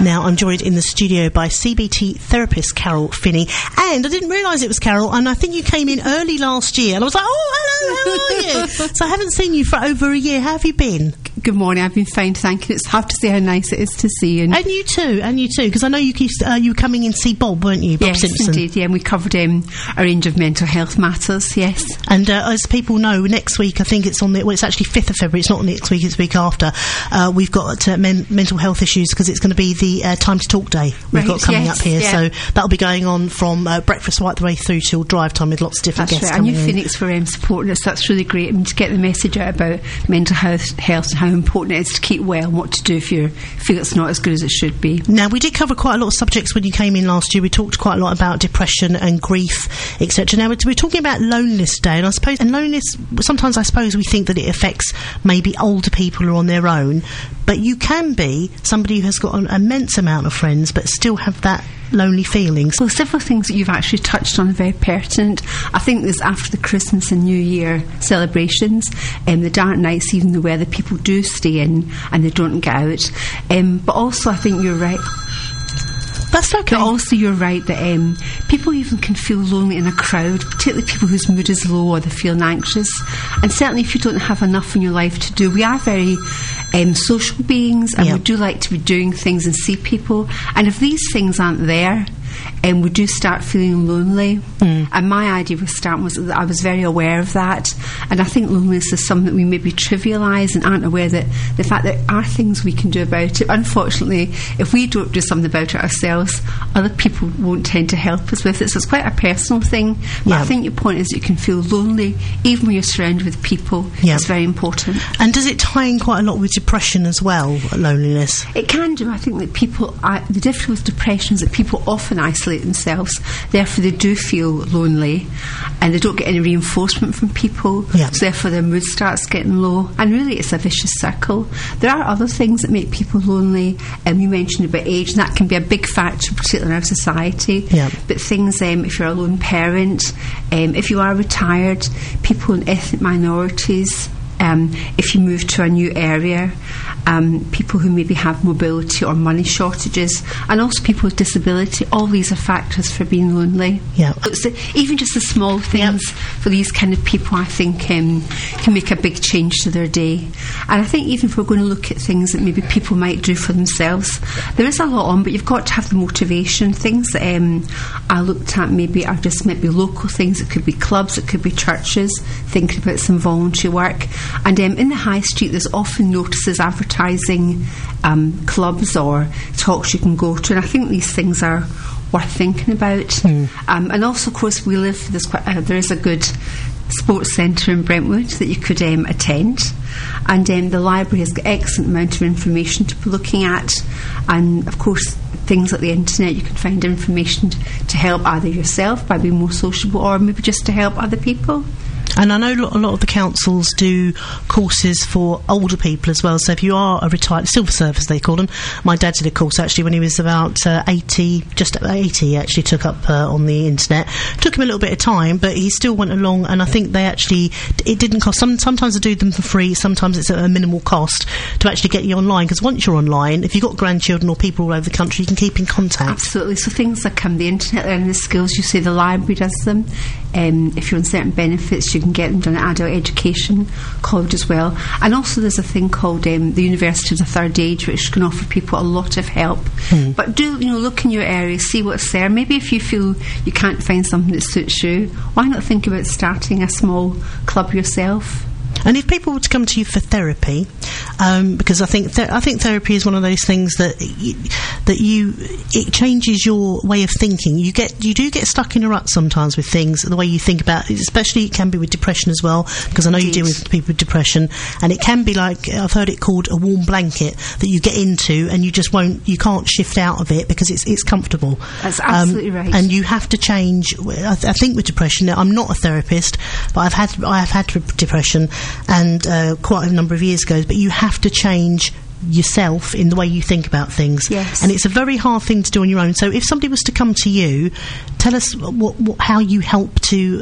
Now, I'm joined in the studio by CBT therapist Carol Finney, and I didn't realise it was Carol, and I think you came in early last year, and I was like, oh, hello, how are you? So I haven't seen you for over a year. How have you been? Good morning, I've been fine, thank you. It's hard to say how nice it is to see you. And you too, because I know you were coming in to see Bob, weren't you? Bob yes, Simpson. Indeed, yeah, and we covered a range of mental health matters, yes. And as people know, next week, I think it's it's actually 5th of February, it's not next week, it's the week after, we've got mental health issues, because it's going to be the Time to Talk Day we've got coming up here, so that'll be going on from breakfast right the way through till drive time with lots of different guests coming in. And Phoenix for supporting us, that's really great. I mean, to get the message out about mental health and how important it is to keep well and what to do if you feel it's not as good as it should be. Now, we did cover quite a lot of subjects when you came in last year. We talked quite a lot about depression and grief, etc. Now, we're talking about loneliness today, and I suppose, and loneliness, sometimes I suppose we think that it affects maybe older people who are on their own, but you can be somebody who has got an immense amount of friends but still have that lonely feelings. Well, several things that you've actually touched on are very pertinent. I think there's after the Christmas and New Year celebrations, the dark nights, even where the people do stay in and they don't get out. But also, I think you're right. That's okay. But also, you're right that people even can feel lonely in a crowd, particularly people whose mood is low or they're feeling anxious. And certainly, if you don't have enough in your life to do, we are very social beings, and we do like to be doing things and see people. And if these things aren't there, we do start feeling lonely. And my idea with starting was that I was very aware of that, and I think loneliness is something that we maybe trivialise and aren't aware that the fact that there are things we can do about it. Unfortunately, if we don't do something about it ourselves, other people won't tend to help us with it, so it's quite a personal thing. But I think your point is that you can feel lonely even when you're surrounded with people. It's very important. And does it tie in quite a lot with depression as well, loneliness? It can do. I think that the difficulty with depression is that people often isolate themselves, therefore they do feel lonely and they don't get any reinforcement from people, so therefore their mood starts getting low, and really it's a vicious circle. There are other things that make people lonely, you mentioned about age, and that can be a big factor, particularly in our society, but things, if you're a lone parent, if you are retired, people in ethnic minorities, if you move to a new area, people who maybe have mobility or money shortages, and also people with disability, all these are factors for being lonely. So even just the small things for these kind of people, I think, can make a big change to their day. And I think even if we're going to look at things that maybe people might do for themselves, there is a lot on, but you've got to have the motivation. Things that I looked at maybe are just maybe local things. It could be clubs, it could be churches, thinking about some voluntary work. And in the high street, there's often notices advertising clubs or talks you can go to, and I think these things are worth thinking about. And also, of course, we live, there is a good sports centre in Brentwood that you could attend, and the library has got excellent amount of information to be looking at, and of course things like the internet, you can find information to help either yourself by being more sociable, or maybe just to help other people. And I know a lot of the councils do courses for older people as well. So if you are a retired silver surfer, they call them. My dad did a course actually when he was about 80, just 80. He actually took up on the internet. Took him a little bit of time, but he still went along. And I think it didn't cost. Sometimes they do them for free. Sometimes it's at a minimal cost to actually get you online. Because once you're online, if you've got grandchildren or people all over the country, you can keep in contact. Absolutely. So things like the internet and the skills, you say the library does them. If you're on certain benefits, you can get them done at Adult Education College as well. And also there's a thing called the University of the Third Age, which can offer people a lot of help. But do look in your area, see what's there. Maybe if you feel you can't find something that suits you, why not think about starting a small club yourself? And if people were to come to you for therapy, because I think therapy is one of those things that it changes your way of thinking. You do get stuck in a rut sometimes with things, the way you think about it, especially it can be with depression as well, because I know you deal with people with depression, and it can be like, I've heard it called a warm blanket that you get into and you can't shift out of it because it's comfortable. That's absolutely right. And you have to change. I think with depression, I'm not a therapist, but I have had depression, and quite a number of years ago, but you have to change yourself in the way you think about things. Yes. And it's a very hard thing to do on your own. So if somebody was to come to you, tell us how you help to,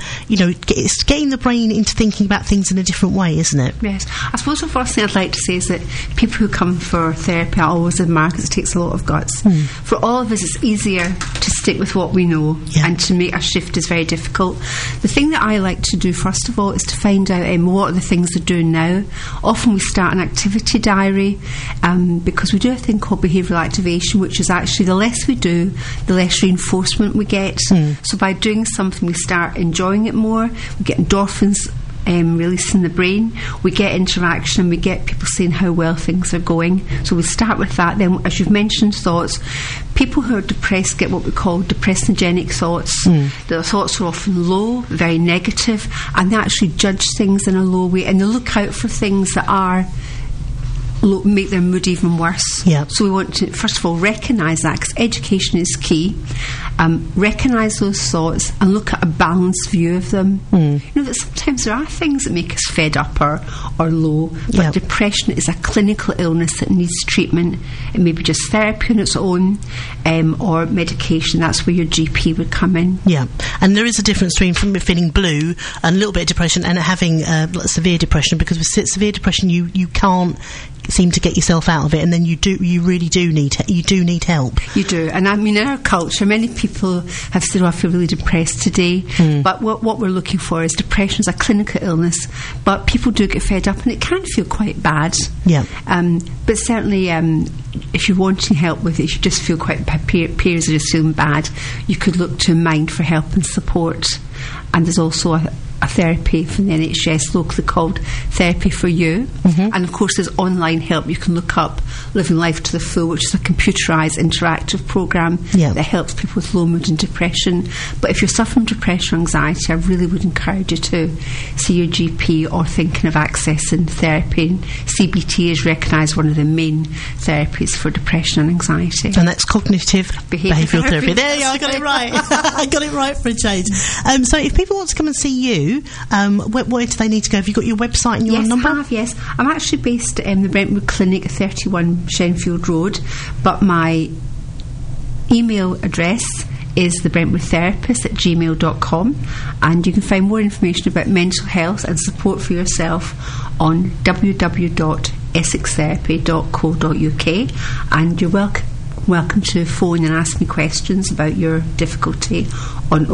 getting the brain into thinking about things in a different way, isn't it? Yes. I suppose the first thing I'd like to say is that people who come for therapy, I always admire because it takes a lot of guts. For all of us, it's easier to stick with what we know, and to make a shift is very difficult. The thing that I like to do, first of all, is to find out what are the things they're doing now. Often we start an activity diary because we do a thing called behavioural activation, which is actually the less we do, the less reinforcement we get. So by doing something, we start enjoying it more. We get endorphins released in the brain, we get interaction, and we get people saying how well things are going. So we start with that. Then, as you've mentioned, thoughts. People who are depressed get what we call depressogenic thoughts. The thoughts are often low, very negative, and they actually judge things in a low way, and they look out for things that are make their mood even worse. So we want to first of all recognise that, because education is key. Recognise those thoughts and look at a balanced view of them. You know that sometimes there are things that make us fed up or low, but depression is a clinical illness that needs treatment. It may be just therapy on its own, or medication. That's where your GP would come in. And there is a difference between feeling blue and a little bit of depression and having severe depression, because with severe depression you can't seem to get yourself out of it, and then you really do need help. You do. And I mean, in our culture, many people have said, I feel really depressed today, but what we're looking for is depression is a clinical illness, but people do get fed up and it can feel quite bad. But certainly if you're wanting help with it, if you just feel quite peers are just feeling bad, you could look to Mind for help and support. And there's also a therapy from the NHS locally called Therapy for You. And of course there's online help. You can look up Living Life to the Full, which is a computerised interactive programme that helps people with low mood and depression. But if you're suffering depression or anxiety, I really would encourage you to see your GP or thinking of accessing therapy. And CBT is recognised one of the main therapies for depression and anxiety. And that's cognitive behavioural therapy. There you go, I got it right. I got it right for a change. So if people want to come and see you, where do they need to go? Have you got your website and your number? Yes. I'm actually based in the Brentwood Clinic, 31 Shenfield Road, but my email address is thebrentwoodtherapist@gmail.com, and you can find more information about mental health and support for yourself on www.essextherapy.co.uk, and you're welcome to phone and ask me questions about your difficulty on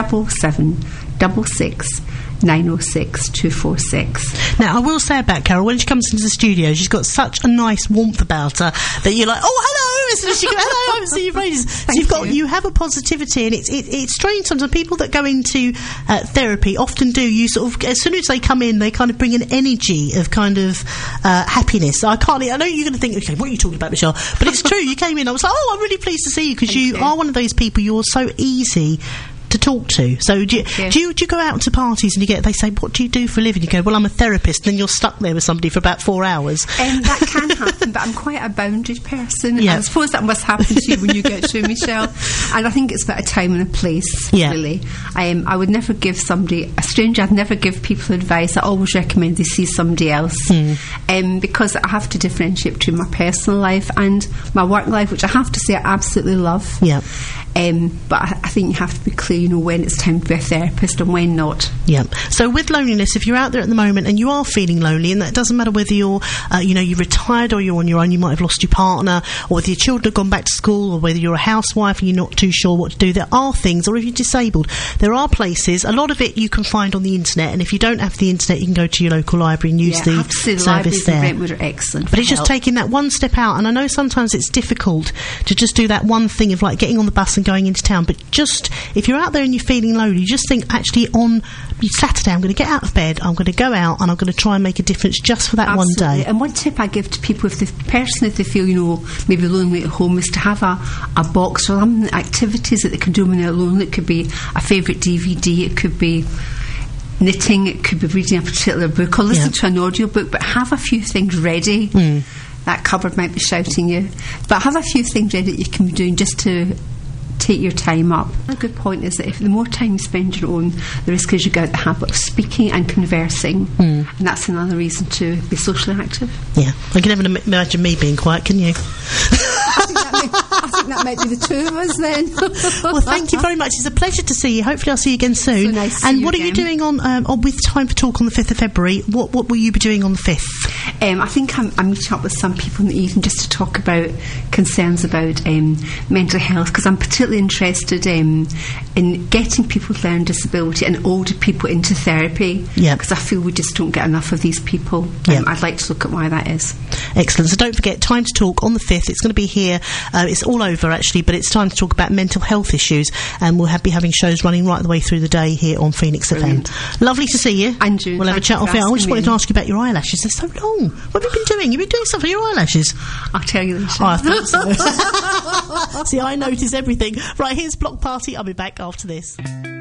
07766 906 246. Now, I will say about Carol, when she comes into the studio, she's got such a nice warmth about her that you're like, oh, hello, as soon as she goes, hello, I haven't seen you for ages. So you have a positivity, and it's strange sometimes. People that go into therapy often do. You sort of, as soon as they come in, they kind of bring an energy of kind of happiness. I know you're going to think, okay, what are you talking about, Michelle? But it's true. You came in, I was like, oh, I'm really pleased to see you, because you are one of those people. You're so easy to talk to. So do you go out to parties and they say, what do you do for a living? You go, well, I'm a therapist, and then you're stuck there with somebody for about 4 hours. That can happen, but I'm quite a bounded person. I suppose that must happen to you when you get to Michelle. And I think it's about a time and a place, really. I would never give somebody, a stranger, I'd never give people advice. I always recommend they see somebody else, because I have to differentiate between my personal life and my work life, which I have to say I absolutely love. But I think you have to be clear, when it's time to be a therapist and when not. So with loneliness, if you're out there at the moment and you are feeling lonely, and that doesn't matter whether you're you're retired or you're on your own, you might have lost your partner, or whether your children have gone back to school, or whether you're a housewife and you're not too sure what to do, there are things, or if you're disabled, there are places. A lot of it you can find on the internet, and if you don't have the internet, you can go to your local library and use the service there. Libraries in Brentwood are excellent. But it's just taking that one step out, and I know sometimes it's difficult to just do that one thing of like getting on the bus and going into town, but just if you're out there and you're feeling lonely, you just think, actually on Saturday I'm going to get out of bed, I'm going to go out, and I'm going to try and make a difference just for that one day. And one tip I give to people, if they feel maybe lonely at home, is to have a box or some activities that they can do when they're lonely. It could be a favourite DVD, it could be knitting, it could be reading a particular book, or listen to an audio book, but have a few things ready. That cupboard might be shouting you, but have a few things ready that you can be doing just to take your time up. A good point is that if the more time you spend your own, the risk is you get out the habit of speaking and conversing, and that's another reason to be socially active. Yeah, I can never imagine me being quiet, can you? I think that might be the two of us then. Well, thank you very much. It's a pleasure to see you. Hopefully I'll see you again soon. So nice to and see what you are you doing on with Time for Talk on the 5th of February? What will you be doing on the 5th? I think I'm meeting up with some people in the evening just to talk about concerns about mental health, because I'm particularly interested in getting people with learning disability and older people into therapy, because I feel we just don't get enough of these people. I'd like to look at why that is. Excellent. So don't forget, Time to Talk on the 5th. It's going to be here. It's all over actually, but it's time to talk about mental health issues, and we'll be having shows running right the way through the day here on Phoenix Brilliant. FM. Lovely to see you. And you. We'll have a chat off air. I just wanted to ask you about your eyelashes. They're so long. What have you been doing? You've been doing stuff for your eyelashes. I'll tell you later. Oh, I thought so. See, I notice everything. Right, here's Block Party. I'll be back after this.